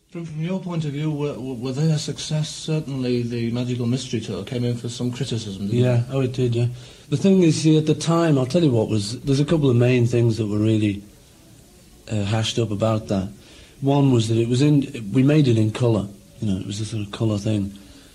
From your point of view, were they a success? Certainly the Magical Mystery Tour came in for some criticism, didn't it? Oh, it did, yeah. The thing is, see, at the time, I'll tell you what there's a couple of main things that were really hashed up about that. One was that we made it in colour, it was a sort of colour thing.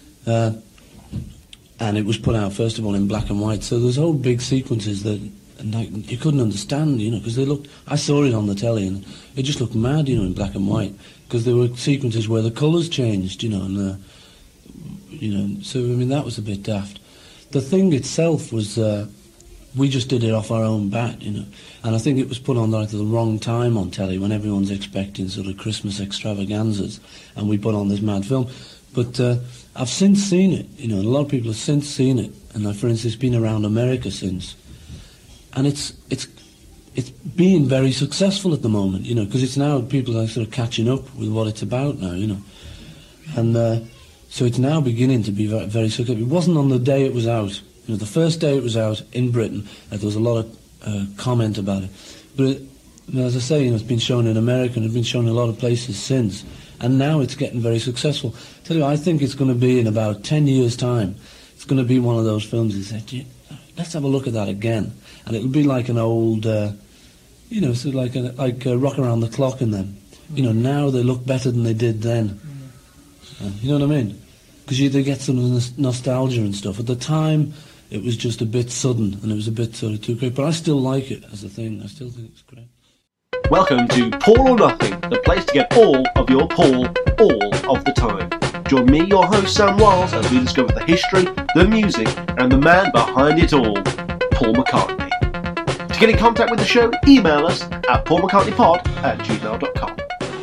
And it was put out, first of all, in black and white, so there's whole big sequences that you couldn't understand, because I saw it on the telly, and it just looked mad, in black and white, because there were sequences where the colours changed, and, so, I mean, that was a bit daft. The thing itself was, we just did it off our own bat, and I think it was put on at the wrong time on telly, when everyone's expecting sort of Christmas extravaganzas, and we put on this mad film. But I've since seen it, and a lot of people have since seen it, and for instance, been around America since. And it's being very successful at the moment, because it's now people are sort of catching up with what it's about now, and so it's now beginning to be very, very successful. It wasn't on the day it was out. The first day it was out in Britain, there was a lot of comment about it. But as I say, it's been shown in America and it's been shown in a lot of places since, and now it's getting very successful. I tell you, I think it's going to be in about 10 years' time. It's going to be one of those films that said, let's have a look at that again. And it'll be like an old, sort of like Rock Around the Clock in them. Now they look better than they did then. You know what I mean? Because they get some nostalgia and stuff. At the time, it was just a bit sudden, and it was a bit sort of too great. But I still like it as a thing. I still think it's great. Welcome to Paul or Nothing, the place to get all of your Paul, all of the time. Join me, your host, Sam Wiles, as we discover the history, the music, and the man behind it all, Paul McCartney. To get in contact with the show, email us at paulmccartneypod@gmail.com.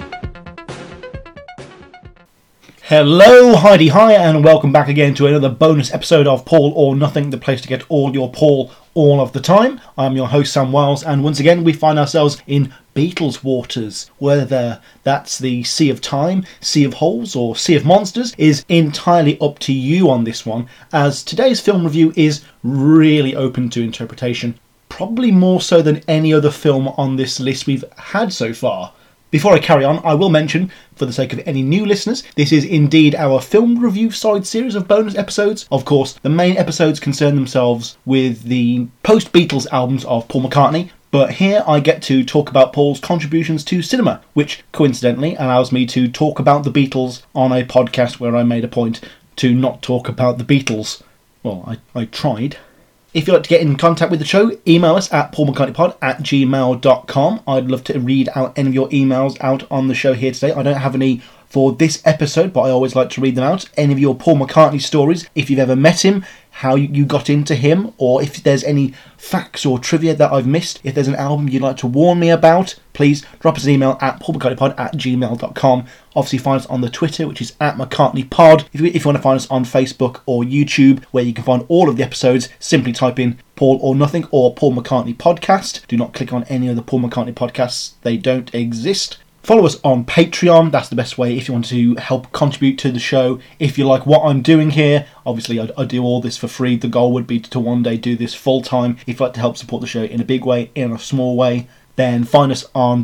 Hello, Heidi Hi, and welcome back again to another bonus episode of Paul or Nothing, the place to get all your Paul all of the time. I'm your host, Sam Wiles, and once again we find ourselves in Beatles waters. Whether that's the Sea of Time, Sea of Holes, or Sea of Monsters is entirely up to you on this one, as today's film review is really open to interpretation, probably more so than any other film on this list we've had so far. Before I carry on, I will mention, for the sake of any new listeners, this is indeed our film review side series of bonus episodes. Of course, the main episodes concern themselves with the post-Beatles albums of Paul McCartney, but here I get to talk about Paul's contributions to cinema, which coincidentally allows me to talk about the Beatles on a podcast where I made a point to not talk about the Beatles. Well, I tried. If you'd like to get in contact with the show, email us at paulmccartneypod@gmail.com. I'd love to read out any of your emails out on the show here today. I don't have any for this episode, but I always like to read them out. Any of your Paul McCartney stories, if you've ever met him, how you got into him, or if there's any facts or trivia that I've missed, if there's an album you'd like to warn me about, please drop us an email at paulmccartneypod@gmail.com. Obviously find us on the Twitter, which is at McCartneyPod. If you want to find us on Facebook or YouTube, where you can find all of the episodes, simply type in Paul or Nothing or Paul McCartney Podcast. Do not click on any of the Paul McCartney podcasts. They don't exist. Follow us on Patreon. That's the best way if you want to help contribute to the show. If you like what I'm doing here, obviously I do all this for free. The goal would be to one day do this full time. If you'd like to help support the show in a big way, in a small way, then find us on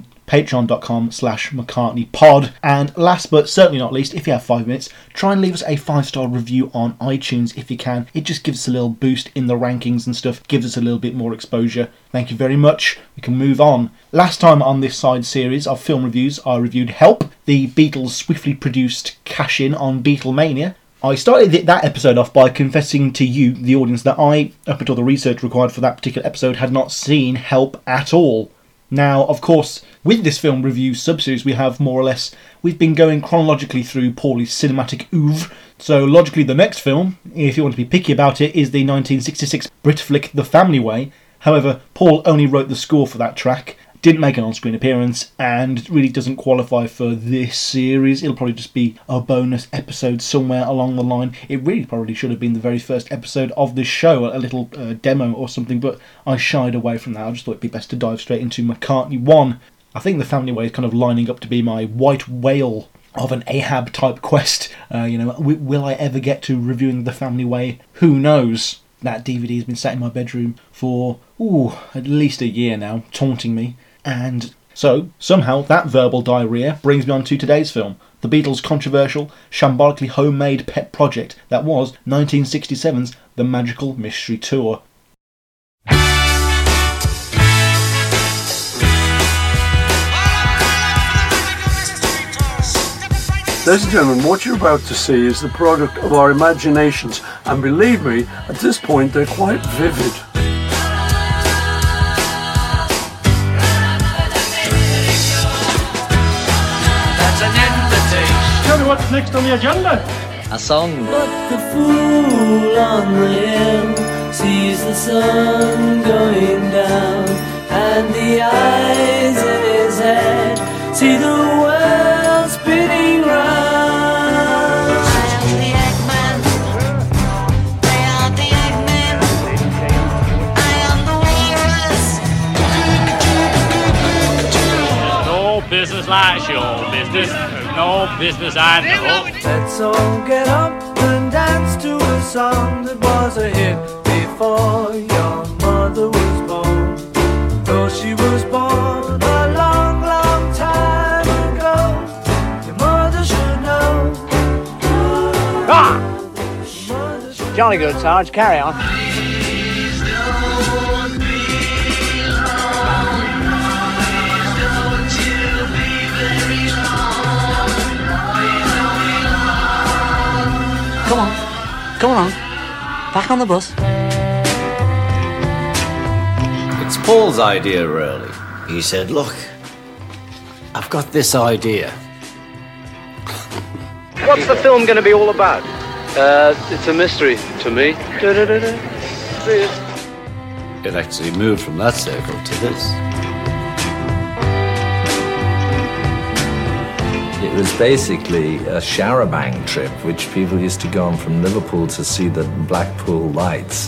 patreon.com/McCartneyPod. And last but certainly not least, if you have 5 minutes, try and leave us a 5-star review on iTunes if you can. It just gives us a little boost in the rankings and stuff, gives us a little bit more exposure. Thank you very much. We can move on. Last time on this side series of film reviews, I reviewed Help, the Beatles' swiftly produced cash-in on Beatlemania. I started that episode off by confessing to you, the audience, that I, up until the research required for that particular episode, had not seen Help at all. Now, of course, with this film review sub-series, we've been going chronologically through Paulie's cinematic oeuvre. So, logically, the next film, if you want to be picky about it, is the 1966 Brit flick The Family Way. However, Paul only wrote the score for that track, didn't make an on-screen appearance, and really doesn't qualify for this series. It'll probably just be a bonus episode somewhere along the line. It really probably should have been the very first episode of this show, a little demo or something, but I shied away from that. I just thought it'd be best to dive straight into McCartney 1. I think The Family Way is kind of lining up to be my white whale of an Ahab type quest. Will I ever get to reviewing The Family Way? Who knows? That DVD has been sat in my bedroom for at least a year now, taunting me. And So, somehow, that verbal diarrhea brings me on to today's film, the Beatles' controversial, shambolically homemade pet project that was 1967's The Magical Mystery Tour. Ladies and gentlemen, what you're about to see is the product of our imaginations, and believe me, at this point they're quite vivid. That's an invitation. Tell me what's next on the agenda. A song. But the fool on the hill sees the sun going down, and the eyes in his head see the world spinning round. I am the Eggman. They are the Eggmen. I am the walrus. No business like show business. No business I know. Let's all get up and dance to a song that was a hit before your mother was born. Though she was born a long, long time ago, your mother should know. Jolly good, Sarge. Carry on. Come on. Back on the bus. It's Paul's idea, really. He said, look, I've got this idea. What's the film going to be all about? It's a mystery to me. It actually moved from that circle to this. It was basically a charabanc trip, which people used to go on from Liverpool to see the Blackpool lights.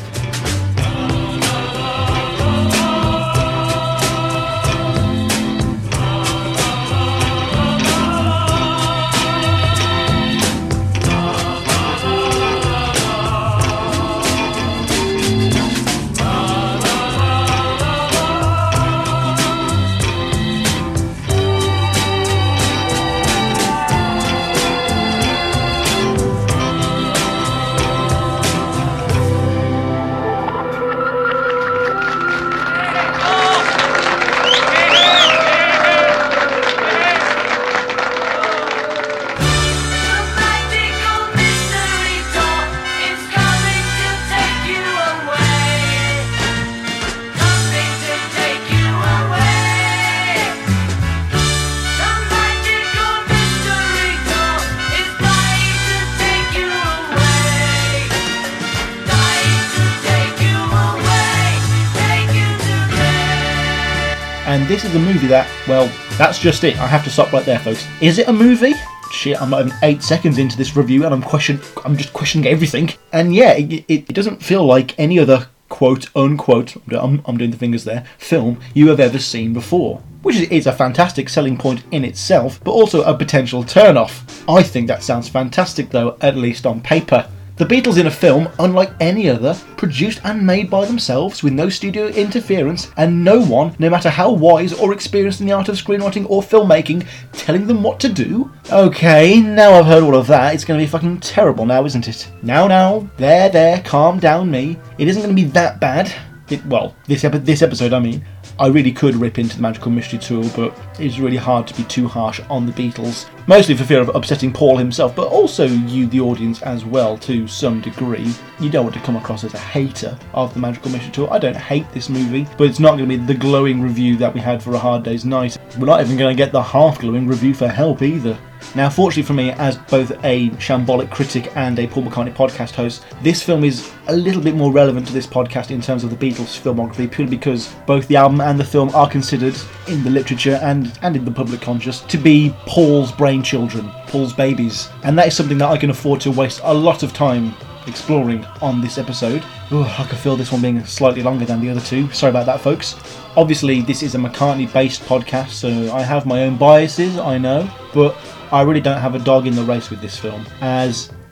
And this is a movie that, well, that's just it. I have to stop right there, folks. Is it a movie? Shit, I'm not even 8 seconds into this review and I'm just questioning everything. And yeah, it doesn't feel like any other quote unquote, I'm doing the fingers there, film you have ever seen before. Which is a fantastic selling point in itself, but also a potential turn-off. I think that sounds fantastic though, at least on paper. The Beatles in a film unlike any other, produced and made by themselves with no studio interference and no one, no matter how wise or experienced in the art of screenwriting or filmmaking, telling them what to do? Okay, now I've heard all of that, it's going to be fucking terrible now, isn't it? Now, there, calm down me. It isn't going to be that bad. This episode, I mean. I really could rip into the Magical Mystery Tour, but it's really hard to be too harsh on the Beatles. Mostly for fear of upsetting Paul himself, but also you, the audience, as well, to some degree. You don't want to come across as a hater of the Magical Mystery Tour. I don't hate this movie, but it's not going to be the glowing review that we had for A Hard Day's Night. We're not even going to get the half-glowing review for Help either. Now, fortunately for me, as both a shambolic critic and a Paul McCartney podcast host, this film is a little bit more relevant to this podcast in terms of the Beatles' filmography, purely because both the album and the film are considered, in the literature and in the public conscious, to be Paul's brainchildren, Paul's babies. And that is something that I can afford to waste a lot of time exploring on this episode. Ooh, I can feel this one being slightly longer than the other two. Sorry about that, folks. Obviously, this is a McCartney-based podcast, so I have my own biases, I know, but I really don't have a dog in the race with this film, as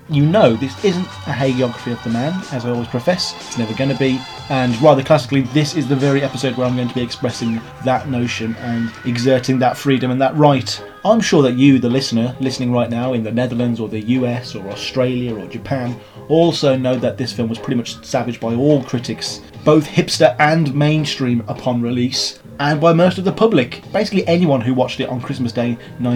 you know this isn't a hagiography of the man, as I always profess. It's never going to be. And rather classically, this is the very episode where I'm going to be expressing that notion and exerting that freedom and that right. I'm sure that you, the listener, listening right now in the Netherlands or the US or Australia or Japan, also know that this film was pretty much savaged by all critics, both hipster and mainstream upon release, and by most of the public, basically anyone who watched it on Christmas Day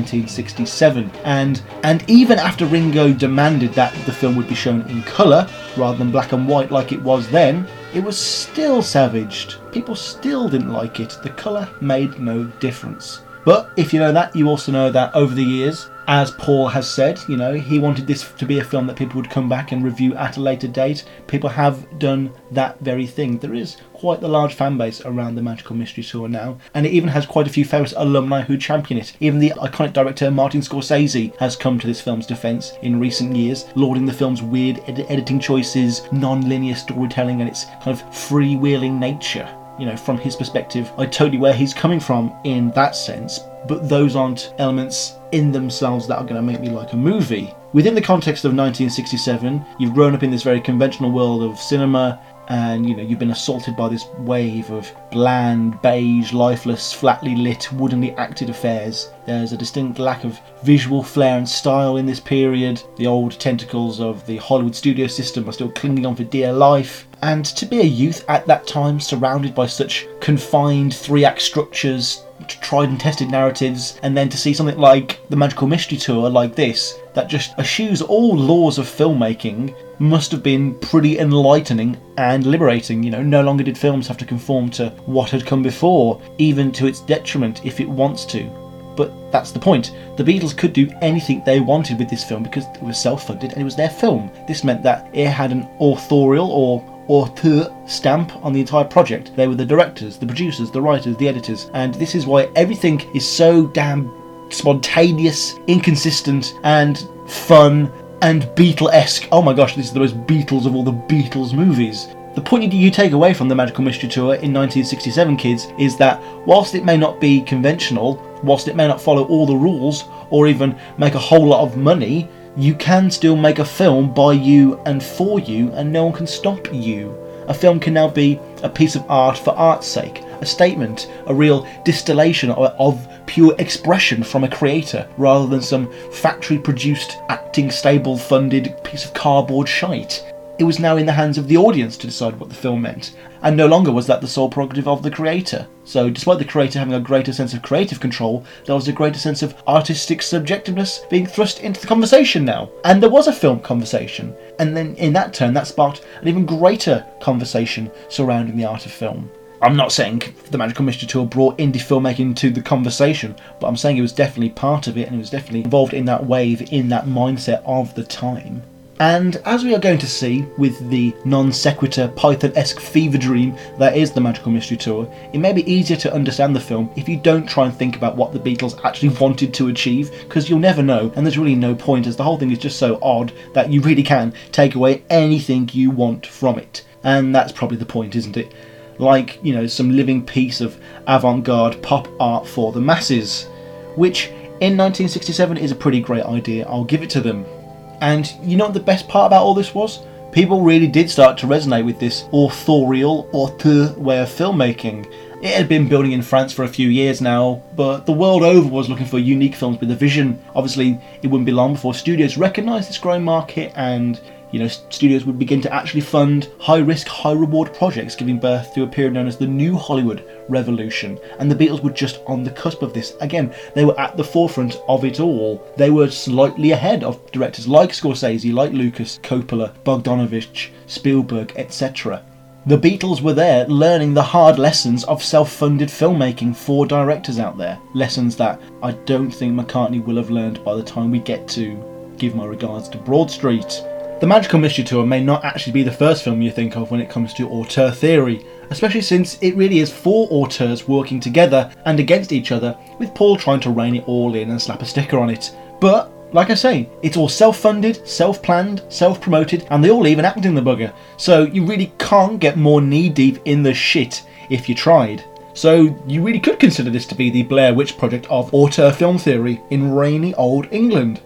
1967. And even after Ringo demanded that the film would be shown in colour rather than black and white like it was then, it was still savaged. People still didn't like it. The colour made no difference. But if you know that, you also know that over the years, as Paul has said, you know, he wanted this to be a film that people would come back and review at a later date. People have done that very thing. There is quite the large fan base around the Magical Mystery Tour now, and it even has quite a few famous alumni who champion it. Even the iconic director Martin Scorsese has come to this film's defence in recent years, lauding the film's weird editing choices, non-linear storytelling, and its kind of freewheeling nature. You know, from his perspective, I totally where he's coming from in that sense, but those aren't elements in themselves that are going to make me like a movie. Within the context of 1967, you've grown up in this very conventional world of cinema, and you know, you've been assaulted by this wave of bland, beige, lifeless, flatly lit, woodenly acted affairs. There's a distinct lack of visual flair and style in this period. The old tentacles of the Hollywood studio system are still clinging on for dear life. And to be a youth at that time, surrounded by such confined three-act structures, tried and tested narratives, and then to see something like the Magical Mystery Tour like this, that just eschews all laws of filmmaking, must have been pretty enlightening and liberating. You know, no longer did films have to conform to what had come before, even to its detriment if it wants to. But that's the point. The Beatles could do anything they wanted with this film because it was self-funded and it was their film. This meant that it had an authorial or auteur stamp on the entire project. They were the directors, the producers, the writers, the editors, and this is why everything is so damn spontaneous, inconsistent, and fun, and Beatle-esque. Oh my gosh, this is the most Beatles of all the Beatles movies. The point you take away from the Magical Mystery Tour in 1967, kids, is that whilst it may not be conventional, whilst it may not follow all the rules, or even make a whole lot of money, you can still make a film by you and for you, and no one can stop you. A film can now be a piece of art for art's sake, a statement, a real distillation of pure expression from a creator, rather than some factory-produced, acting stable-funded piece of cardboard shite. It was now in the hands of the audience to decide what the film meant, and no longer was that the sole prerogative of the creator. So despite the creator having a greater sense of creative control, there was a greater sense of artistic subjectiveness being thrust into the conversation now. And there was a film conversation, and then in that turn that sparked an even greater conversation surrounding the art of film. I'm not saying the Magical Mystery Tour brought indie filmmaking into the conversation, but I'm saying it was definitely part of it, and it was definitely involved in that wave, in that mindset of the time. And as we are going to see with the non-sequitur Python-esque fever dream that is the Magical Mystery Tour, it may be easier to understand the film if you don't try and think about what the Beatles actually wanted to achieve, because you'll never know, and there's really no point, as the whole thing is just so odd that you really can take away anything you want from it. And that's probably the point, isn't it? Like, you know, some living piece of avant-garde pop art for the masses, which in 1967 is a pretty great idea, I'll give it to them. And you know what the best part about all this was? People really did start to resonate with this authorial, auteur way of filmmaking. It had been building in France for a few years now, but the world over was looking for unique films with a vision. Obviously, it wouldn't be long before studios recognised this growing market, and you know, studios would begin to actually fund high-risk, high-reward projects, giving birth to a period known as the New Hollywood Revolution. And the Beatles were just on the cusp of this. Again, they were at the forefront of it all. They were slightly ahead of directors like Scorsese, like Lucas, Coppola, Bogdanovich, Spielberg, etc. The Beatles were there learning the hard lessons of self-funded filmmaking for directors out there. Lessons that I don't think McCartney will have learned by the time we get to Give My Regards to Broad Street. The Magical Mystery Tour may not actually be the first film you think of when it comes to auteur theory, especially since it really is four auteurs working together and against each other, with Paul trying to rein it all in and slap a sticker on it. But, like I say, it's all self-funded, self-planned, self-promoted, and they all even act in the bugger, so you really can't get more knee-deep in the shit if you tried. So you really could consider this to be the Blair Witch Project of auteur film theory in rainy old England.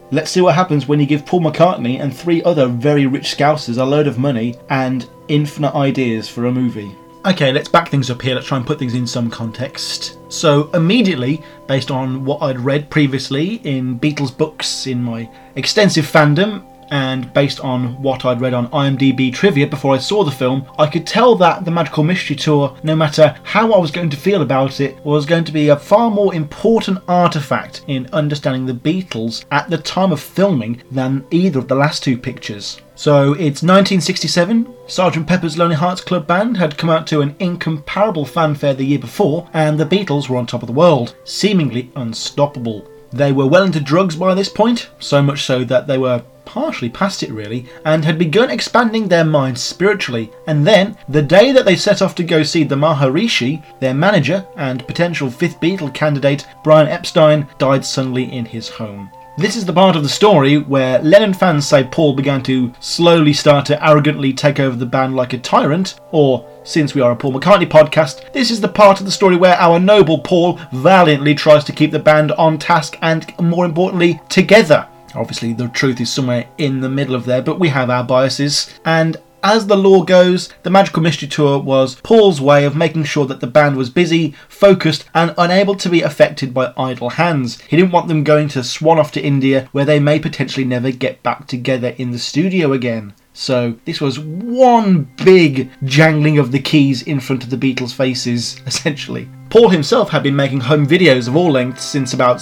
Let's see what happens when you give Paul McCartney and 3 other very rich Scousers a load of money and infinite ideas for a movie. Okay, let's back things up here. Let's try and put things in some context. So immediately, based on what I'd read previously in Beatles books, in my extensive fandom, and based on what I'd read on IMDb trivia before I saw the film, I could tell that the Magical Mystery Tour, no matter how I was going to feel about it, was going to be a far more important artefact in understanding the Beatles at the time of filming than either of the last 2 pictures. So it's 1967, Sgt. Pepper's Lonely Hearts Club Band had come out to an incomparable fanfare the year before, and the Beatles were on top of the world, seemingly unstoppable. They were well into drugs by this point, so much so that they were partially past it really, and had begun expanding their minds spiritually. And then, the day that they set off to go see the Maharishi, their manager and potential 5th Beatle candidate, Brian Epstein, died suddenly in his home. This is the part of the story where Lennon fans say Paul began to slowly start to arrogantly take over the band like a tyrant, or, since we are a Paul McCartney podcast, this is the part of the story where our noble Paul valiantly tries to keep the band on task and, more importantly, together. Obviously, the truth is somewhere in the middle of there, but we have our biases. And as the lore goes, the Magical Mystery Tour was Paul's way of making sure that the band was busy, focused, and unable to be affected by idle hands. He didn't want them going to swan off to India, where they may potentially never get back together in the studio again. So this was one big jangling of the keys in front of the Beatles' faces, essentially. Paul himself had been making home videos of all lengths since about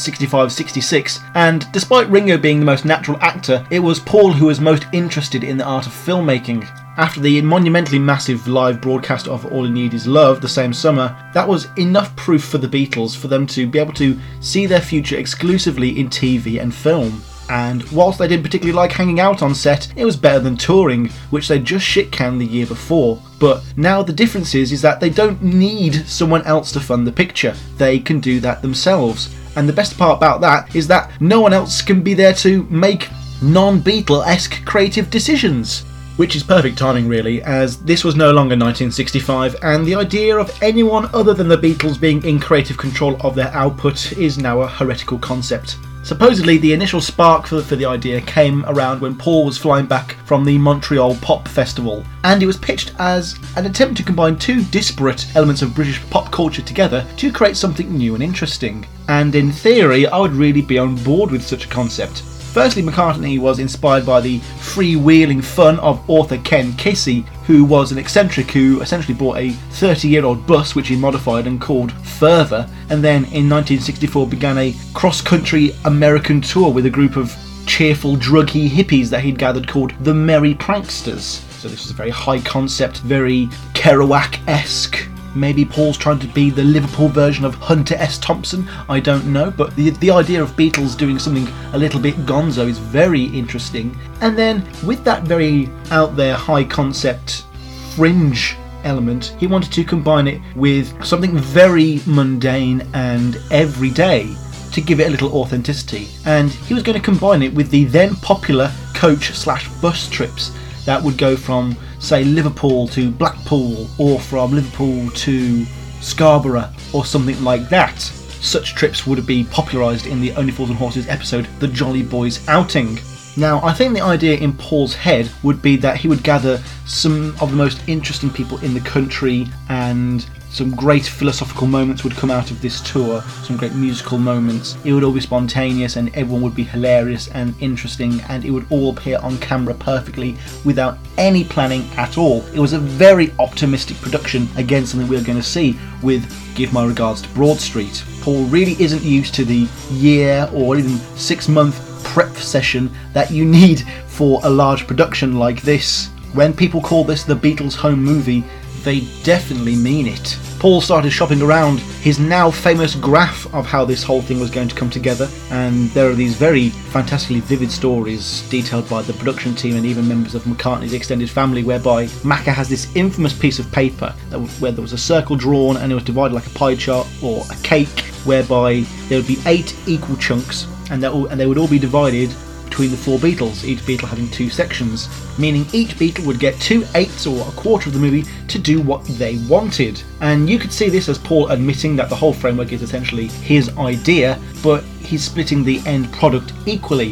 65-66, and despite Ringo being the most natural actor, it was Paul who was most interested in the art of filmmaking. After the monumentally massive live broadcast of All You Need Is Love the same summer, that was enough proof for the Beatles for them to be able to see their future exclusively in TV and film. And whilst they didn't particularly like hanging out on set, it was better than touring, which they just shit-canned the year before. But now the difference is that they don't need someone else to fund the picture. They can do that themselves. And the best part about that is that no one else can be there to make non-Beatle-esque creative decisions. Which is perfect timing really, as this was no longer 1965, and the idea of anyone other than the Beatles being in creative control of their output is now a heretical concept. Supposedly, the initial spark for the idea came around when Paul was flying back from the Montreal Pop Festival, and it was pitched as an attempt to combine 2 disparate elements of British pop culture together to create something new and interesting. And in theory, I would really be on board with such a concept. Firstly, McCartney was inspired by the freewheeling fun of author Ken Kesey, who was an eccentric who essentially bought a 30-year-old bus which he modified and called Further, and then in 1964 began a cross-country American tour with a group of cheerful, druggy hippies that he'd gathered called the Merry Pranksters. So this was a very high concept, very Kerouac-esque. Maybe Paul's trying to be the Liverpool version of Hunter S. Thompson, I don't know, but the idea of Beatles doing something a little bit gonzo is very interesting. And then, with that very out there high concept fringe element, he wanted to combine it with something very mundane and everyday to give it a little authenticity. And he was going to combine it with the then popular coach/bus trips that would go from, say, Liverpool to Blackpool, or from Liverpool to Scarborough, or something like that. Such trips would be popularised in the Only Fools and Horses episode, The Jolly Boys Outing. Now, I think the idea in Paul's head would be that he would gather some of the most interesting people in the country, and some great philosophical moments would come out of this tour, some great musical moments. It would all be spontaneous and everyone would be hilarious and interesting, and it would all appear on camera perfectly without any planning at all. It was a very optimistic production, again something we're going to see with Give My Regards to Broad Street. Paul really isn't used to the year or even 6-month prep session that you need for a large production like this. When people call this the Beatles' home movie, they definitely mean it. Paul started shopping around his now famous graph of how this whole thing was going to come together, and there are these very fantastically vivid stories detailed by the production team and even members of McCartney's extended family, whereby Macca has this infamous piece of paper where there was a circle drawn and it was divided like a pie chart or a cake, whereby there would be 8 equal chunks, and they would all be divided between the 4 Beatles, each Beatle having 2 sections, meaning each Beatle would get 2/8 or a quarter of the movie to do what they wanted. And you could see this as Paul admitting that the whole framework is essentially his idea, but he's splitting the end product equally.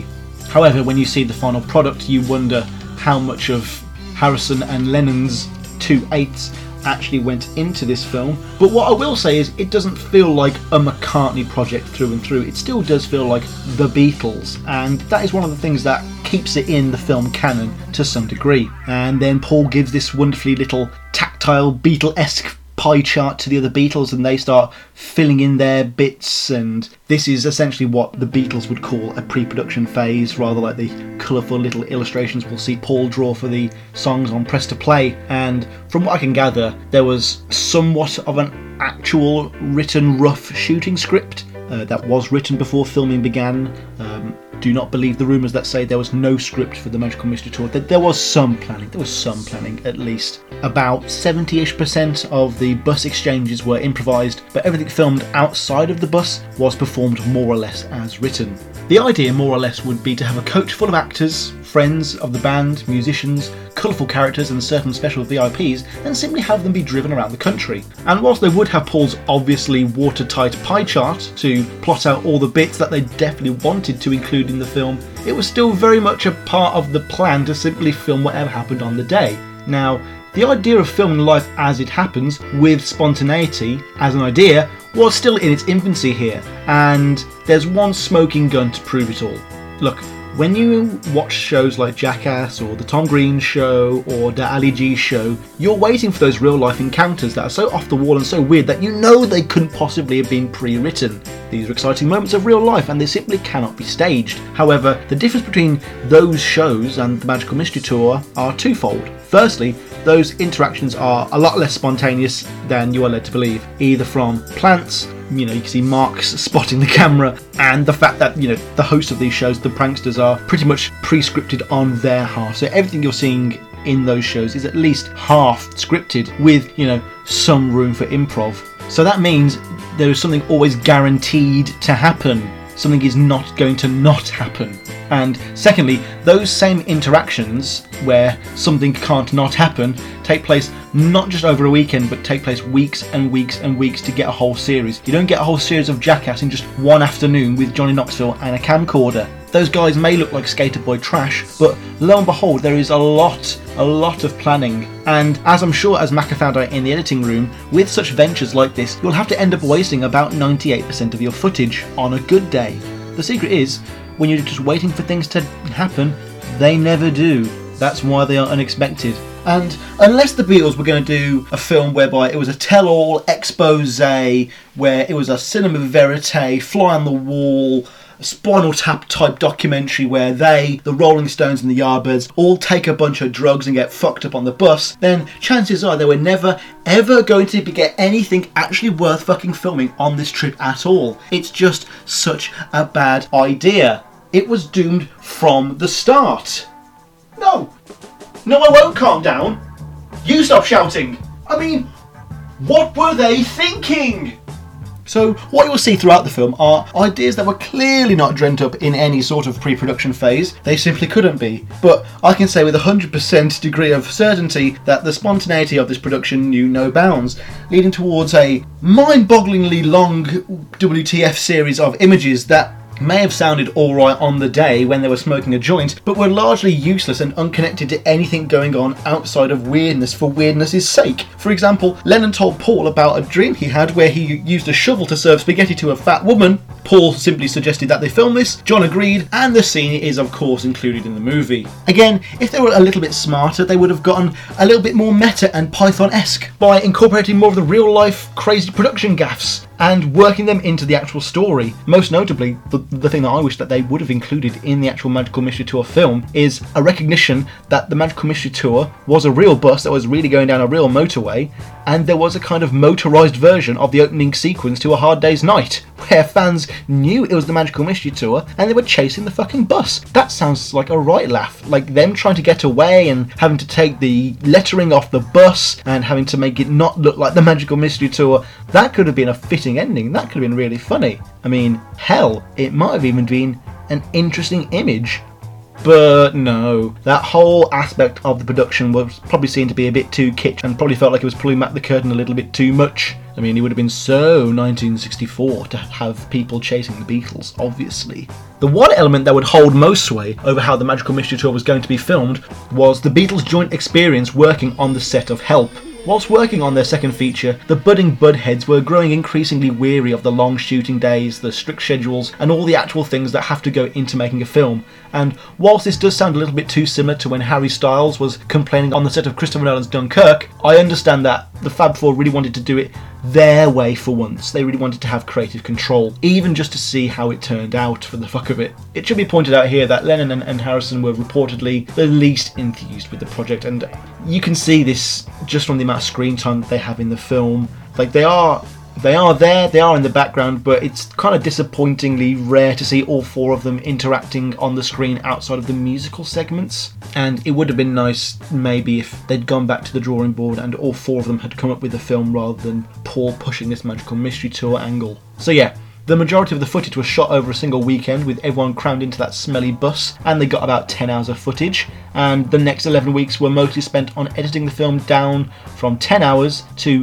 However, when you see the final product, you wonder how much of Harrison and Lennon's 2/8 actually went into this film. But what I will say is it doesn't feel like a McCartney project through and through. It still does feel like the Beatles, and that is one of the things that keeps it in the film canon to some degree. And then Paul gives this wonderfully little tactile Beatle-esque pie chart to the other Beatles, and they start filling in their bits, and this is essentially what the Beatles would call a pre-production phase, rather like the colourful little illustrations we'll see Paul draw for the songs on Press to Play. And from what I can gather, there was somewhat of an actual written rough shooting script that was written before filming began. Do not believe the rumours that say there was no script for the Magical Mystery Tour. There was some planning at least. About 70-ish% of the bus exchanges were improvised, but everything filmed outside of the bus was performed more or less as written. The idea more or less would be to have a coach full of actors, friends of the band, musicians, colourful characters and certain special VIPs, and simply have them be driven around the country. And whilst they would have Paul's obviously watertight pie chart to plot out all the bits that they definitely wanted to include in the film, it was still very much a part of the plan to simply film whatever happened on the day. Now, the idea of filming life as it happens, with spontaneity as an idea, was still in its infancy here, and there's one smoking gun to prove it all. Look, when you watch shows like Jackass or The Tom Green Show or The Ali G Show, you're waiting for those real life encounters that are so off the wall and so weird that you know they couldn't possibly have been pre-written. These are exciting moments of real life and they simply cannot be staged. However, the difference between those shows and the Magical Mystery Tour are twofold. Firstly, those interactions are a lot less spontaneous than you are led to believe, either from plants, you can see Mark's spotting the camera, and the fact that, the hosts of these shows, the pranksters, are pretty much pre-scripted on their half. So everything you're seeing in those shows is at least half scripted with, some room for improv. So that means there is something always guaranteed to happen. Something is not going to not happen. And secondly, those same interactions where something can't not happen take place not just over a weekend, but take place weeks and weeks and weeks to get a whole series. You don't get a whole series of Jackass in just one afternoon with Johnny Knoxville and a camcorder. Those guys may look like skater boy trash, but lo and behold, there is a lot of planning. And as I'm sure as Macca found out in the editing room, with such ventures like this, you'll have to end up wasting about 98% of your footage on a good day. The secret is, when you're just waiting for things to happen, they never do. That's why they are unexpected. And unless the Beatles were going to do a film whereby it was a tell-all expose, where it was a cinema verite, fly on the wall, Spinal Tap type documentary where they, the Rolling Stones and the Yardbirds, all take a bunch of drugs and get fucked up on the bus, then chances are they were never ever going to get anything actually worth fucking filming on this trip at all. It's just such a bad idea. It was doomed from the start. No, I won't calm down. You stop shouting. I mean, what were they thinking? So what you'll see throughout the film are ideas that were clearly not dreamt up in any sort of pre-production phase. They simply couldn't be. But I can say with 100% degree of certainty that the spontaneity of this production knew no bounds, leading towards a mind-bogglingly long WTF series of images that may have sounded alright on the day when they were smoking a joint, but were largely useless and unconnected to anything going on outside of weirdness for weirdness' sake. For example, Lennon told Paul about a dream he had where he used a shovel to serve spaghetti to a fat woman. Paul simply suggested that they film this, John agreed, and the scene is of course included in the movie. Again, if they were a little bit smarter, they would have gotten a little bit more meta and Python-esque by incorporating more of the real-life crazy production gaffes and working them into the actual story. Most notably, the thing that I wish that they would have included in the actual Magical Mystery Tour film is a recognition that the Magical Mystery Tour was a real bus that was really going down a real motorway, and there was a kind of motorised version of the opening sequence to A Hard Day's Night, where fans knew it was the Magical Mystery Tour and they were chasing the fucking bus. That sounds like a right laugh, like them trying to get away and having to take the lettering off the bus and having to make it not look like the Magical Mystery Tour. That could have been a fitting ending. That could have been really funny. I mean, hell, it might have even been an interesting image. But no, that whole aspect of the production was probably seen to be a bit too kitsch and probably felt like it was pulling back the curtain a little bit too much. I mean, it would have been so 1964 to have people chasing the Beatles, obviously. The one element that would hold most sway over how the Magical Mystery Tour was going to be filmed was the Beatles' joint experience working on the set of Help. Whilst working on their second feature, the budding Budheads were growing increasingly weary of the long shooting days, the strict schedules, and all the actual things that have to go into making a film. And whilst this does sound a little bit too similar to when Harry Styles was complaining on the set of Christopher Nolan's Dunkirk, I understand that the Fab Four really wanted to do it their way for once. They really wanted to have creative control, even just to see how it turned out for the fuck of it. It should be pointed out here that Lennon and Harrison were reportedly the least enthused with the project, and you can see this just from the amount of screen time that they have in the film. Like, they are there, they are in the background, but it's kind of disappointingly rare to see all four of them interacting on the screen outside of the musical segments. And it would have been nice maybe if they'd gone back to the drawing board and all four of them had come up with a film rather than Paul pushing this Magical Mystery Tour angle. So yeah, the majority of the footage was shot over a single weekend with everyone crammed into that smelly bus, and they got about 10 hours of footage, and the next 11 weeks were mostly spent on editing the film down from 10 hours to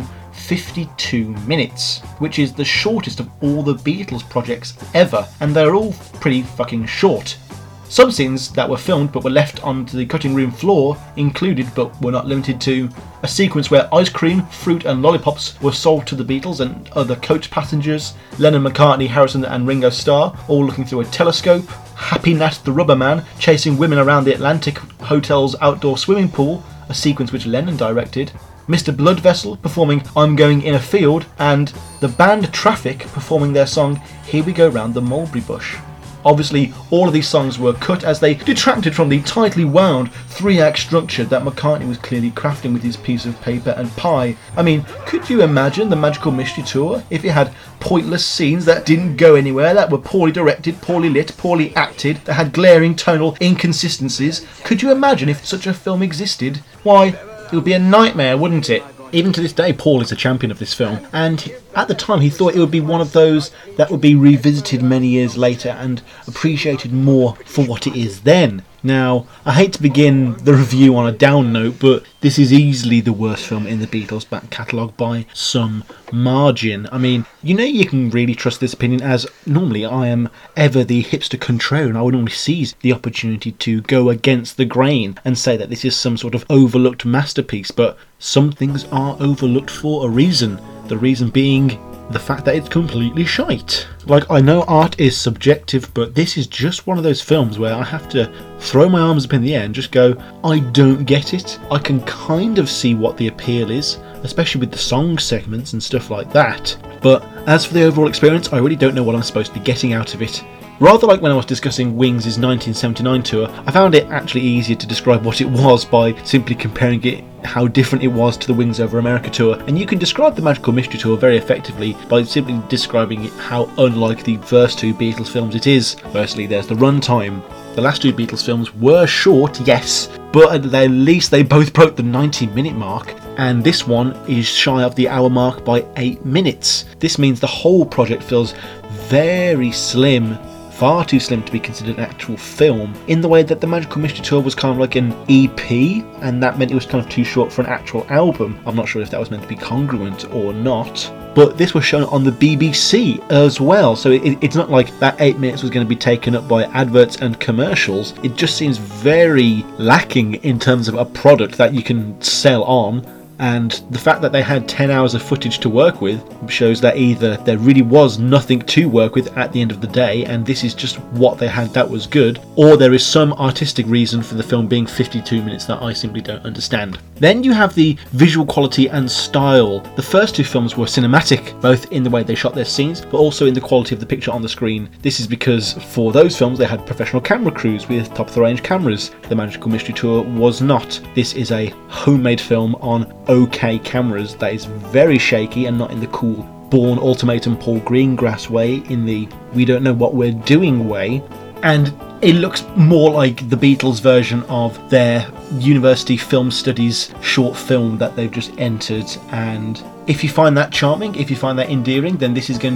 52 minutes, which is the shortest of all the Beatles projects ever, and they're all pretty fucking short. Some scenes that were filmed but were left onto the cutting room floor included, but were not limited to, a sequence where ice cream, fruit and lollipops were sold to the Beatles and other coach passengers, Lennon, McCartney, Harrison and Ringo Starr all looking through a telescope, Happy Nat the Rubber Man chasing women around the Atlantic Hotel's outdoor swimming pool, a sequence which Lennon directed, Mr. Blood Vessel performing I'm Going in a Field, and the band Traffic performing their song Here We Go Round the Mulberry Bush. Obviously, all of these songs were cut as they detracted from the tightly wound 3-act structure that McCartney was clearly crafting with his piece of paper and pie. I mean, could you imagine the Magical Mystery Tour if it had pointless scenes that didn't go anywhere, that were poorly directed, poorly lit, poorly acted, that had glaring tonal inconsistencies? Could you imagine if such a film existed? Why, it would be a nightmare, wouldn't it? Even to this day, Paul is a champion of this film, and at the time he thought it would be one of those that would be revisited many years later and appreciated more for what it is then. Now, I hate to begin the review on a down note, but this is easily the worst film in the Beatles' back catalogue by some margin. I mean, you can really trust this opinion, as normally I am ever the hipster contrarian. I would normally seize the opportunity to go against the grain and say that this is some sort of overlooked masterpiece, but some things are overlooked for a reason. The reason being the fact that it's completely shite. Like, I know art is subjective, but this is just one of those films where I have to throw my arms up in the air and just go, I don't get it. I can kind of see what the appeal is, especially with the song segments and stuff like that. But as for the overall experience, I really don't know what I'm supposed to be getting out of it. Rather like when I was discussing Wings' 1979 tour, I found it actually easier to describe what it was by simply comparing it how different it was to the Wings Over America tour, and you can describe the Magical Mystery Tour very effectively by simply describing how unlike the first two Beatles films it is. Firstly, there's the runtime. The last two Beatles films were short, yes, but at the least they both broke the 90-minute mark, and this one is shy of the hour mark by 8 minutes. This means the whole project feels very slim, far too slim to be considered an actual film, in the way that the Magical Mystery Tour was kind of like an EP, and that meant it was kind of too short for an actual album. I'm not sure if that was meant to be congruent or not, but this was shown on the BBC as well, so it's not like that 8 minutes was going to be taken up by adverts and commercials. It just seems very lacking in terms of a product that you can sell on. And the fact that they had 10 hours of footage to work with shows that either there really was nothing to work with at the end of the day, and this is just what they had that was good, or there is some artistic reason for the film being 52 minutes that I simply don't understand. Then you have the visual quality and style. The first two films were cinematic, both in the way they shot their scenes, but also in the quality of the picture on the screen. This is because for those films they had professional camera crews with top-of-the-range cameras. The Magical Mystery Tour was not. This is a homemade film on OK cameras that is very shaky and not in the cool Bourne Ultimatum Paul Greengrass way, in the we don't know what we're doing way, and it looks more like the Beatles version of their university film studies short film that they've just entered. And if you find that charming, if you find that endearing, then this is going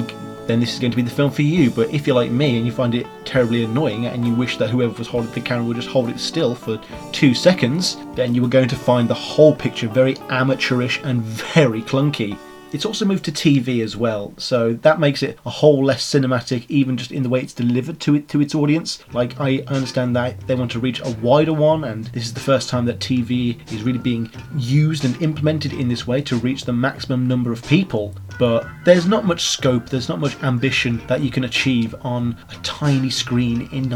then this is going to be the film for you. But if you're like me and you find it terribly annoying and you wish that whoever was holding the camera would just hold it still for 2 seconds, then you are going to find the whole picture very amateurish and very clunky. It's also moved to TV as well, so that makes it a whole less cinematic, even just in the way it's delivered to its audience. Like, I understand that they want to reach a wider one, and this is the first time that TV is really being used and implemented in this way to reach the maximum number of people. But there's not much scope, there's not much ambition that you can achieve on a tiny screen in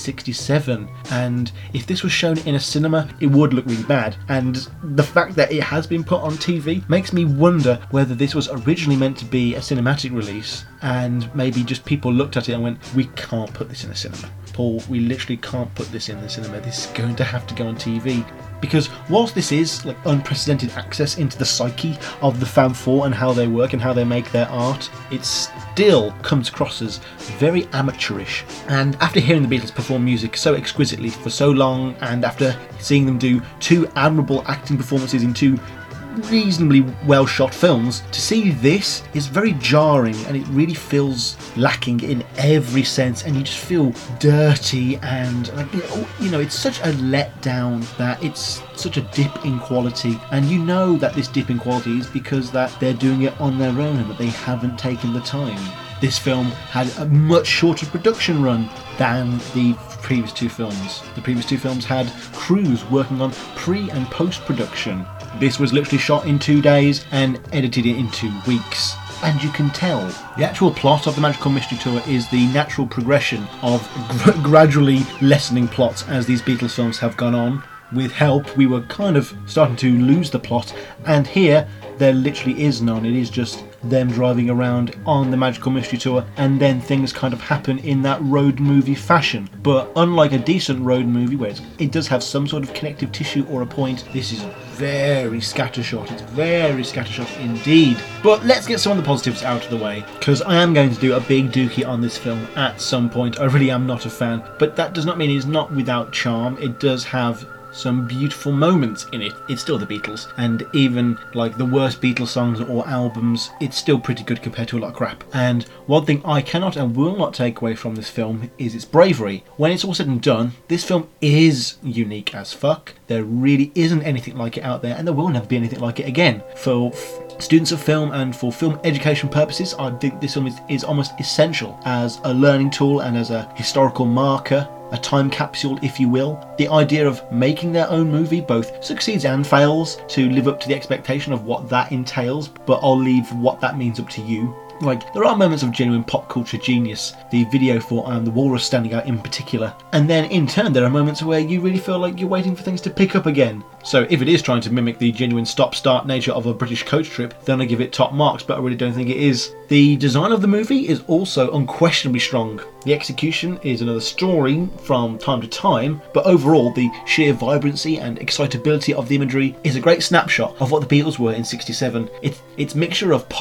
1967. And if this was shown in a cinema, it would look really bad. And the fact that it has been put on TV makes me wonder whether this was originally meant to be a cinematic release, and maybe just people looked at it and went, we can't put this in a cinema. Paul, we literally can't put this in the cinema. This is going to have to go on TV. Because whilst this is like unprecedented access into the psyche of the Fab Four and how they work and how they make their art, it still comes across as very amateurish. And after hearing the Beatles perform music so exquisitely for so long, and after seeing them do 2 admirable acting performances in 2 reasonably well shot films, to see this is very jarring, and it really feels lacking in every sense, and you just feel dirty, and like, it's such a letdown that it's such a dip in quality. And you know that this dip in quality is because that they're doing it on their own and that they haven't taken the time. This film had a much shorter production run than the previous 2 films. The previous 2 films had crews working on pre- and post-production. This was literally shot in 2 days and edited in 2 weeks. And you can tell. The actual plot of the Magical Mystery Tour is the natural progression of gradually lessening plots as these Beatles films have gone on. With help, we were kind of starting to lose the plot, and here there literally is none. It is just them driving around on the Magical Mystery Tour, and then things kind of happen in that road movie fashion. But unlike a decent road movie where it does have some sort of connective tissue or a point, this is very scattershot. It's very scattershot indeed. But let's get some of the positives out of the way, because I am going to do a big dookie on this film at some point. I really am not a fan, but that does not mean it's not without charm. It does have some beautiful moments in it. It's still the Beatles, and even like the worst Beatles songs or albums, it's still pretty good compared to a lot of crap. And one thing I cannot and will not take away from this film is its bravery. When it's all said and done, this film is unique as fuck. There really isn't anything like it out there, and there will never be anything like it again. For students of film and for film education purposes, I think this film is almost essential as a learning tool and as a historical marker, a time capsule, if you will. The idea of making their own movie both succeeds and fails to live up to the expectation of what that entails, but I'll leave what that means up to you. Like, there are moments of genuine pop culture genius, the video for I Am the Walrus standing out in particular, and then in turn there are moments where you really feel like you're waiting for things to pick up again. So if it is trying to mimic the genuine stop-start nature of a British coach trip, then I give it top marks, but I really don't think it is. The design of the movie is also unquestionably strong. The execution is another story from time to time, but overall the sheer vibrancy and excitability of the imagery is a great snapshot of what the Beatles were in '67. Its mixture of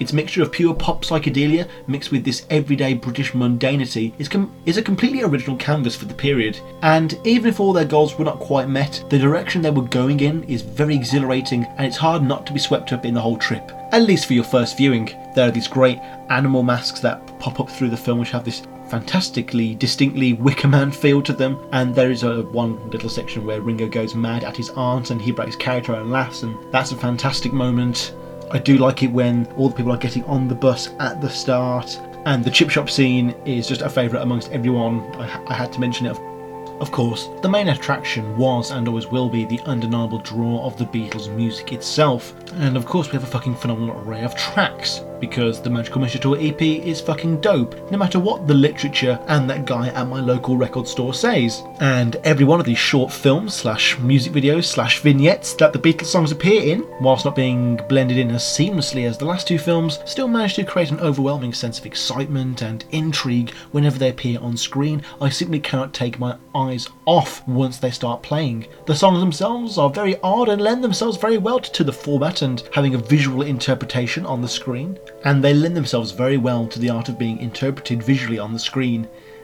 pure pop psychedelia mixed with this everyday British mundanity is a completely original canvas for the period. And even if all their goals were not quite met, the direction they were going in is very exhilarating, and it's hard not to be swept up in the whole trip. At least for your first viewing. There are these great animal masks that pop up through the film which have this fantastically, distinctly Wicker Man feel to them, and there is one little section where Ringo goes mad at his aunt and he breaks character and laughs, and that's a fantastic moment. I do like it when all the people are getting on the bus at the start, and the chip shop scene is just a favourite amongst everyone. I had to mention it. Of course, the main attraction was and always will be the undeniable draw of the Beatles' music itself. And of course we have a fucking phenomenal array of tracks, because the Magical Mystery Tour EP is fucking dope, no matter what the literature and that guy at my local record store says. And every one of these short films / music videos / vignettes that the Beatles songs appear in, whilst not being blended in as seamlessly as the last 2 films, still manage to create an overwhelming sense of excitement and intrigue whenever they appear on screen. I simply cannot take my eyes off once they start playing. The songs themselves are very odd and lend themselves very well to the format and having a visual interpretation on the screen, and they lend themselves very well to the art of being interpreted visually on the screen.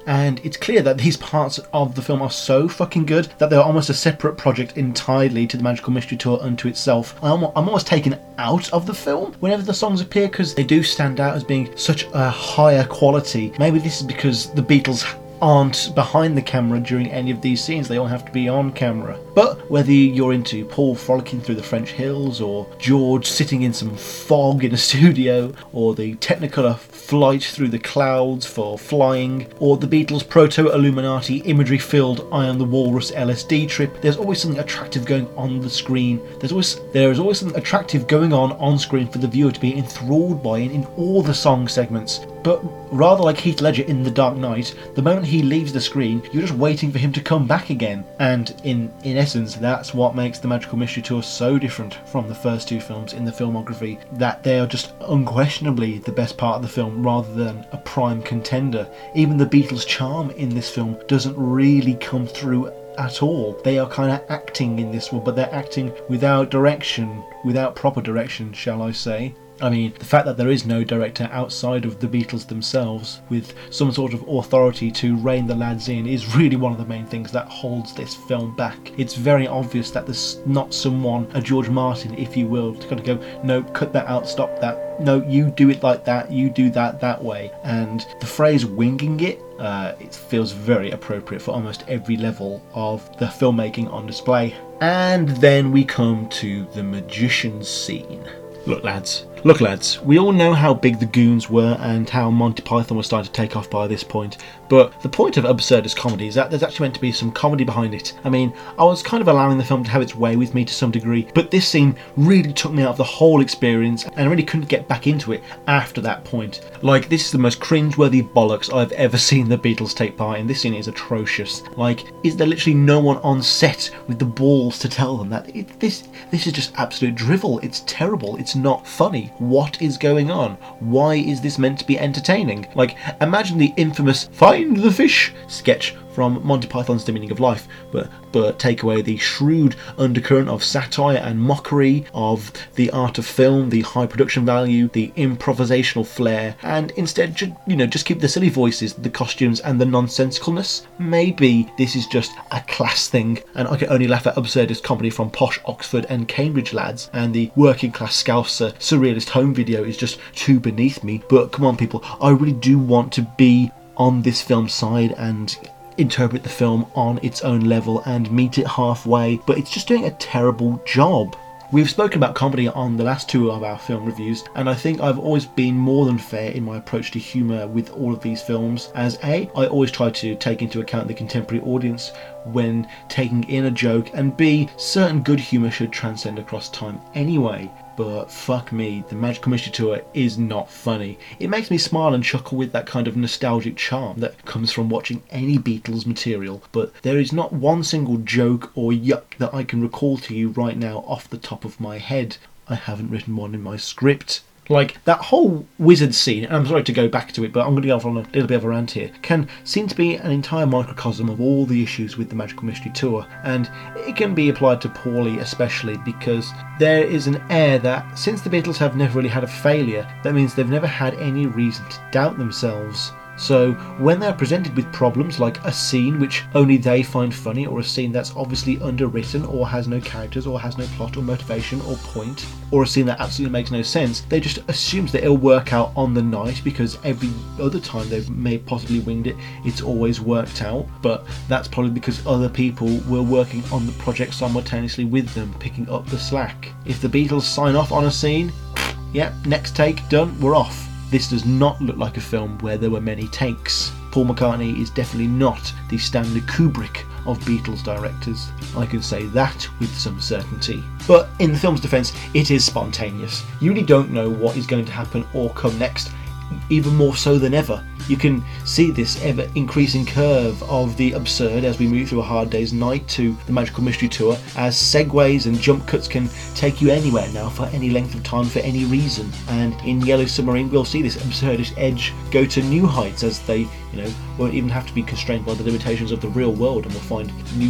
and it's clear that these parts of the film are so fucking good that they're almost a separate project entirely to the Magical Mystery Tour unto itself. I'm almost taken out of the film whenever the songs appear because they do stand out as being such a higher quality. Maybe this is because the Beatles aren't behind the camera during any of these scenes, they all have to be on camera. But whether you're into Paul frolicking through the French hills, or George sitting in some fog in a studio, or the Technicolor flight through the clouds for flying, or the Beatles' proto-Illuminati imagery-filled I Am the Walrus LSD trip, there's always something attractive going on the screen. There is always something attractive going on screen for the viewer to be enthralled by in all the song segments. But rather like Heath Ledger in The Dark Knight, the moment he leaves the screen, you're just waiting for him to come back again. And in essence, that's what makes the Magical Mystery Tour so different from the first two films in the filmography, that they are just unquestionably the best part of the film rather than a prime contender. Even the Beatles' charm in this film doesn't really come through at all. They are kind of acting in this one, but they're acting without direction, without proper direction, shall I say. I mean, the fact that there is no director outside of the Beatles themselves with some sort of authority to rein the lads in is really one of the main things that holds this film back. It's very obvious that there's not someone, a George Martin if you will, to kind of go, no, cut that out, stop that, no, you do it like that, you do that way. And the phrase winging it feels very appropriate for almost every level of the filmmaking on display. And then we come to the magician's scene. Look lads, we all know how big the Goons were and how Monty Python was starting to take off by this point, but the point of absurdist comedy is that there's actually meant to be some comedy behind it. I mean, I was kind of allowing the film to have its way with me to some degree, but this scene really took me out of the whole experience and I really couldn't get back into it after that point. Like, this is the most cringe-worthy bollocks I've ever seen the Beatles take part in. This scene is atrocious. Like, is there literally no one on set with the balls to tell them that this is just absolute drivel, it's terrible, it's not funny. What is going on? Why is this meant to be entertaining? Like, imagine the infamous "Find the Fish" sketch from Monty Python's The Meaning of Life, but take away the shrewd undercurrent of satire and mockery of the art of film, the high production value, the improvisational flair, and instead just keep the silly voices, the costumes and the nonsensicalness. Maybe this is just a class thing and I can only laugh at absurdist comedy from posh Oxford and Cambridge lads, and the working class Scouser surrealist home video is just too beneath me. But come on people, I really do want to be on this film's side and interpret the film on its own level and meet it halfway, but it's just doing a terrible job. We've spoken about comedy on the last two of our film reviews, and I think I've always been more than fair in my approach to humour with all of these films, as A, I always try to take into account the contemporary audience when taking in a joke, and B, certain good humour should transcend across time anyway. But fuck me, the Magical Mystery Tour is not funny. It makes me smile and chuckle with that kind of nostalgic charm that comes from watching any Beatles material, but there is not one single joke or yuck that I can recall to you right now off the top of my head. I haven't written one in my script. Like, that whole wizard scene, and I'm sorry to go back to it, but I'm going to go off on a little bit of a rant here, can seem to be an entire microcosm of all the issues with the Magical Mystery Tour, and it can be applied to Paulie especially because there is an air that, since the Beatles have never really had a failure, that means they've never had any reason to doubt themselves. So when they're presented with problems like a scene which only they find funny, or a scene that's obviously underwritten or has no characters or has no plot or motivation or point, or a scene that absolutely makes no sense, they just assume that it'll work out on the night because every other time they've may possibly winged it, it's always worked out. But that's probably because other people were working on the project simultaneously with them, picking up the slack. If the Beatles sign off on a scene, yeah, next take, done, we're off. This does not look like a film where there were many takes. Paul McCartney is definitely not the Stanley Kubrick of Beatles directors. I can say that with some certainty. But in the film's defence, it is spontaneous. You really don't know what is going to happen or come next, even more so than ever. You can see this ever increasing curve of the absurd as we move through A Hard Day's Night to the Magical Mystery Tour, as segues and jump cuts can take you anywhere now for any length of time for any reason. And in Yellow Submarine we'll see this absurdist edge go to new heights as they won't even have to be constrained by the limitations of the real world, and we'll find new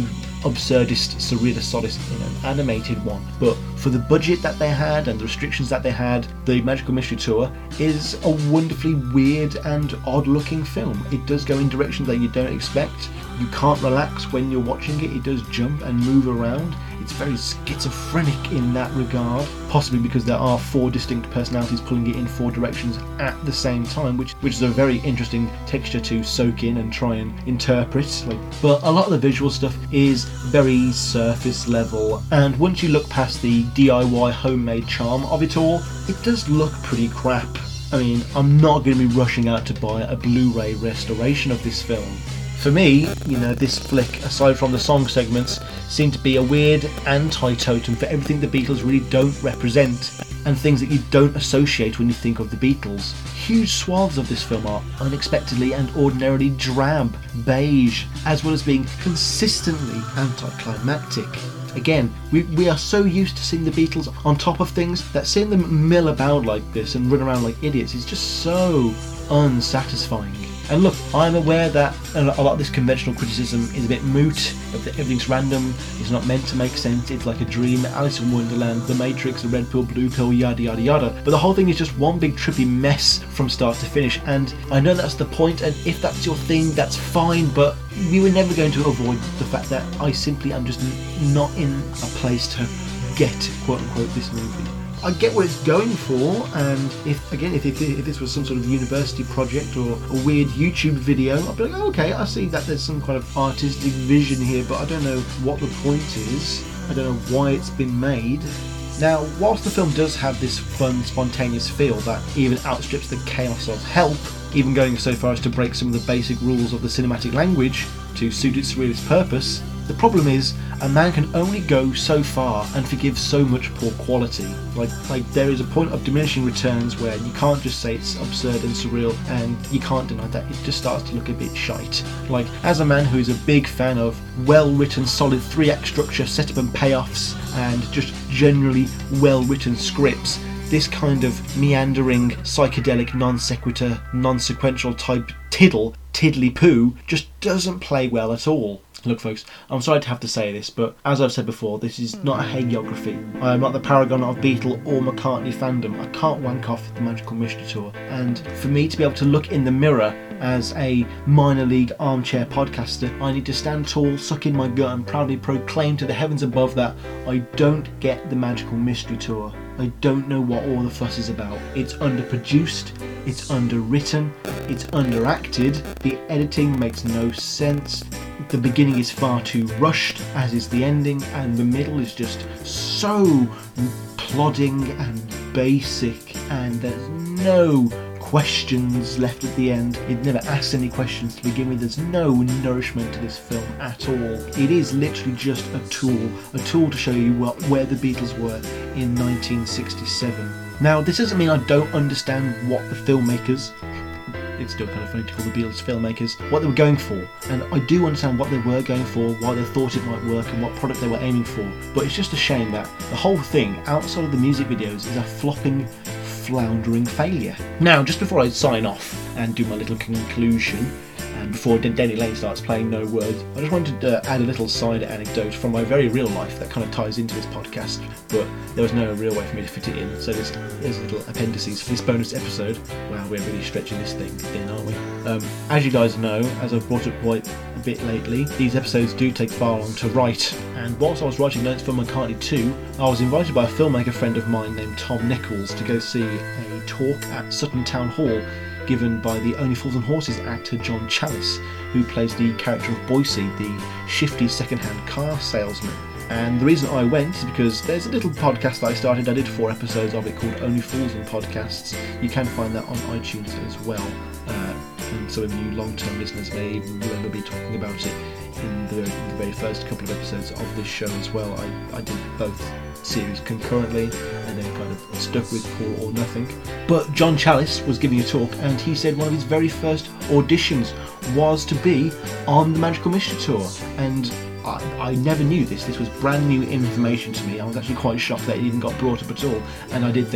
absurdist, surrealist solace in an animated one. But for the budget that they had and the restrictions that they had, the Magical Mystery Tour is a wonderfully weird and odd looking film. It does go in directions that you don't expect. You can't relax when you're watching it. It does jump and move around. It's very schizophrenic in that regard, possibly because there are 4 distinct personalities pulling it in 4 directions at the same time, which is a very interesting texture to soak in and try and interpret. But a lot of the visual stuff is very surface level, and once you look past the DIY homemade charm of it all, it does look pretty crap. I mean, I'm not going to be rushing out to buy a Blu-ray restoration of this film. For me, this flick, aside from the song segments, seemed to be a weird anti-totem for everything the Beatles really don't represent, and things that you don't associate when you think of the Beatles. Huge swaths of this film are unexpectedly and ordinarily drab, beige, as well as being consistently anticlimactic. Again, we are so used to seeing the Beatles on top of things that seeing them mill about like this and run around like idiots is just so unsatisfying. And look, I'm aware that a lot of this conventional criticism is a bit moot, everything's random, it's not meant to make sense, it's like a dream, Alice in Wonderland, The Matrix, The Red Pill, Blue Pill, yada yada yada. But the whole thing is just one big trippy mess from start to finish, and I know that's the point, and if that's your thing, that's fine, but we were never going to avoid the fact that I simply am just not in a place to get, quote unquote, this movie. I get what it's going for, and if this was some sort of university project or a weird YouTube video, I'd be like, oh, okay, I see that there's some kind of artistic vision here, but I don't know what the point is. I don't know why it's been made. Now, whilst the film does have this fun, spontaneous feel that even outstrips the chaos of Help, even going so far as to break some of the basic rules of the cinematic language to suit its surrealist purpose, the problem is, a man can only go so far and forgive so much poor quality. Like there is a point of diminishing returns where you can't just say it's absurd and surreal, and you can't deny that it just starts to look a bit shite. Like, as a man who is a big fan of well-written, solid 3-act structure, setup and payoffs, and just generally well-written scripts, this kind of meandering, psychedelic, non-sequitur, non-sequential type tiddly-poo just doesn't play well at all. Look folks, I'm sorry to have to say this, but as I've said before, this is not a hagiography. I am not the paragon of Beatle or McCartney fandom. I can't wank off the Magical Mystery Tour, and for me to be able to look in the mirror as a minor league armchair podcaster, I need to stand tall, suck in my gut and proudly proclaim to the heavens above that I don't get the Magical Mystery Tour. I don't know what all the fuss is about. It's underproduced, it's underwritten, it's underacted, the editing makes no sense, the beginning is far too rushed, as is the ending, and the middle is just so plodding and basic, and there's no questions left at the end. It never asks any questions to begin with. There's no nourishment to this film at all. It is literally just a tool to show you where the Beatles were in 1967. Now, this doesn't mean I don't understand what the filmmakers, it's still kind of funny to call the Beatles filmmakers, what they were going for, and I do understand what they were going for, why they thought it might work and what product they were aiming for, but it's just a shame that the whole thing, outside of the music videos, is a flopping, floundering failure. Now, just before I sign off and do my little conclusion, and before Denny Lane starts playing No Words, I just wanted to add a little side anecdote from my very real life that kind of ties into this podcast, but there was no real way for me to fit it in, so there's little appendices for this bonus episode. Wow, we're really stretching this thing thin, aren't we? As you guys know, as I've brought up quite a bit lately, these episodes do take far long to write, and whilst I was writing Notes for McCartney 2, I was invited by a filmmaker friend of mine named Tom Nichols to go see a talk at Sutton Town Hall given by the Only Fools and Horses actor John Challis, who plays the character of Boise, the shifty second-hand car salesman. And the reason I went is because there's a little podcast that I started. I did 4 episodes of it called Only Fools and Podcasts. You can find that on iTunes as well. And some of you long-term listeners may remember me talking about it in the very first couple of episodes of this show as well. I did both series concurrently and then kind of stuck with All or Nothing. But John Challis was giving a talk, and he said one of his very first auditions was to be on the Magical Mystery Tour, and I never knew this. This was brand new information to me. I was actually quite shocked that it even got brought up at all, and I did think,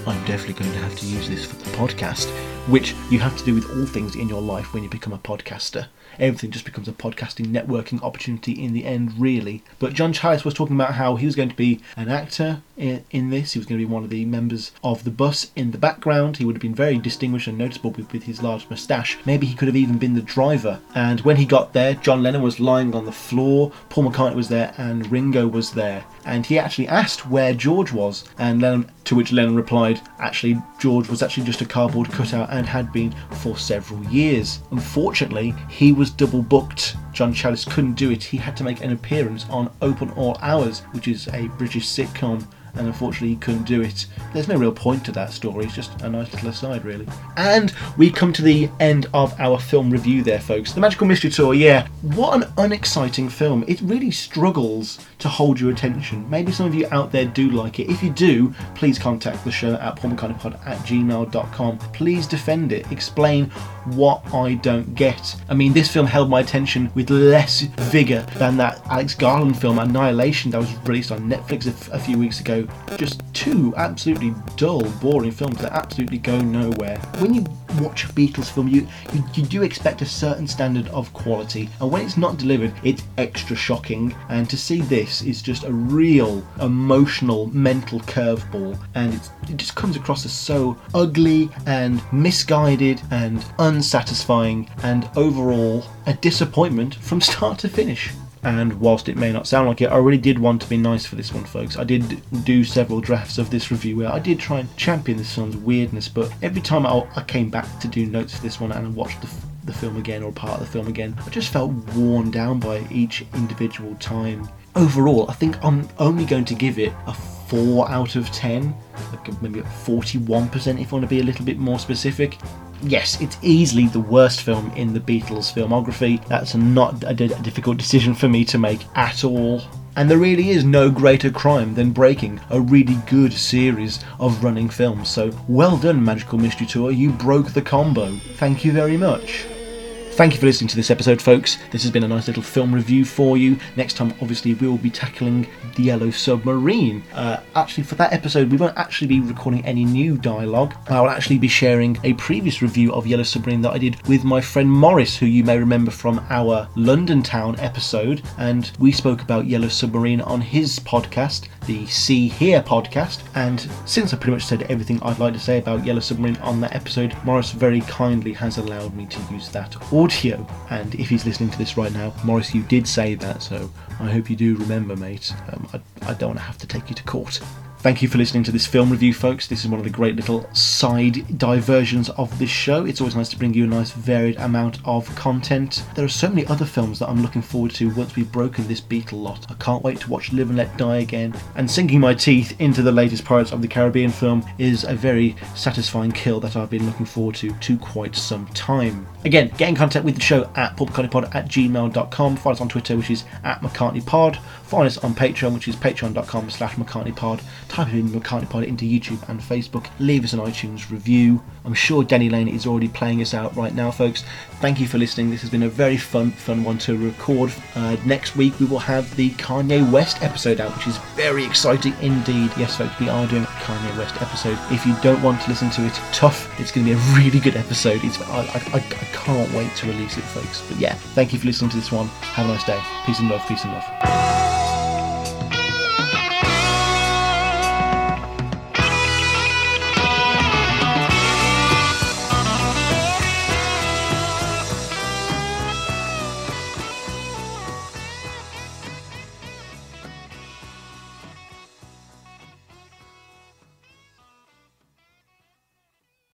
I'm definitely going to have to use this for the podcast, which you have to do with all things in your life when you become a podcaster. Everything just becomes a podcasting networking opportunity in the end, really. But John Challis was talking about how he was going to be an actor in this. He was going to be one of the members of the bus in the background. He would have been very distinguished and noticeable with his large moustache. Maybe he could have even been the driver. And when he got there, John Lennon was lying on the floor, Paul McCartney was there, and Ringo was there. And he actually asked where George was, and Lennon, to which Lennon replied, actually, George was actually just a cardboard cutout and had been for several years. Unfortunately, he was double booked. John Challis couldn't do it. He had to make an appearance on Open All Hours, which is a British sitcom, and unfortunately he couldn't do it. There's no real point to that story, it's just a nice little aside, really. And we come to the end of our film review there, folks. The Magical Mystery Tour, yeah, what an unexciting film. It really struggles to hold your attention. Maybe some of you out there do like it. If you do, please contact the show at paulmccartneypod@gmail.com. Please defend it. Explain what I don't get. I mean, this film held my attention with less vigour than that Alex Garland film, Annihilation, that was released on Netflix a few weeks ago. Just two absolutely dull, boring films that absolutely go nowhere. When you watch a Beatles film, you do expect a certain standard of quality, and when it's not delivered, it's extra shocking. And to see this is just a real emotional, mental curveball, and it just comes across as so ugly and misguided and unsatisfying, and overall a disappointment from start to finish. And whilst it may not sound like it, I really did want to be nice for this one, folks. I did do several drafts of this review where I did try and champion this film's weirdness, but every time I came back to do notes for this one and I watched the film again, or part of the film again, I just felt worn down by each individual time. Overall, I think I'm only going to give it a 4 out of 10, like maybe a 41% if I want to be a little bit more specific. Yes, it's easily the worst film in the Beatles filmography. That's not a difficult decision for me to make at all. And there really is no greater crime than breaking a really good series of running films. So well done, Magical Mystery Tour, you broke the combo. Thank you very much. Thank you for listening to this episode, folks. This has been a nice little film review for you. Next time, obviously, we will be tackling The Yellow Submarine. Actually, for that episode, we won't actually be recording any new dialogue. I will actually be sharing a previous review of Yellow Submarine that I did with my friend Morris, who you may remember from our London Town episode. And we spoke about Yellow Submarine on his podcast, the See Here podcast. And since I pretty much said everything I'd like to say about Yellow Submarine on that episode, Morris very kindly has allowed me to use that audio. And if he's listening to this right now, Morris, you did say that, so I hope you do remember, mate. I don't want to have to take you to court. Thank you for listening to this film review, folks. This is one of the great little side diversions of this show. It's always nice to bring you a nice varied amount of content. There are so many other films that I'm looking forward to once we've broken this Beatle lot. I can't wait to watch Live and Let Die again. And sinking my teeth into the latest Pirates of the Caribbean film is a very satisfying kill that I've been looking forward to quite some time. Again, get in contact with the show at paulmccartneypod@gmail.com. Find us on Twitter, which is @McCartneyPod. Find us on Patreon, which is patreon.com/McCartneyPod. Type in McCartney Pod into YouTube and Facebook. Leave us an iTunes review. I'm sure Danny Lane is already playing us out right now, folks. Thank you for listening. This has been a very fun one to record. Next week we will have the Kanye West episode out, which is very exciting indeed. Yes, folks, we are doing a Kanye West episode. If you don't want to listen to it, tough. It's going to be a really good episode. I can't wait to release it, folks. But yeah, thank you for listening to this one. Have a nice day. Peace and love. Peace and love.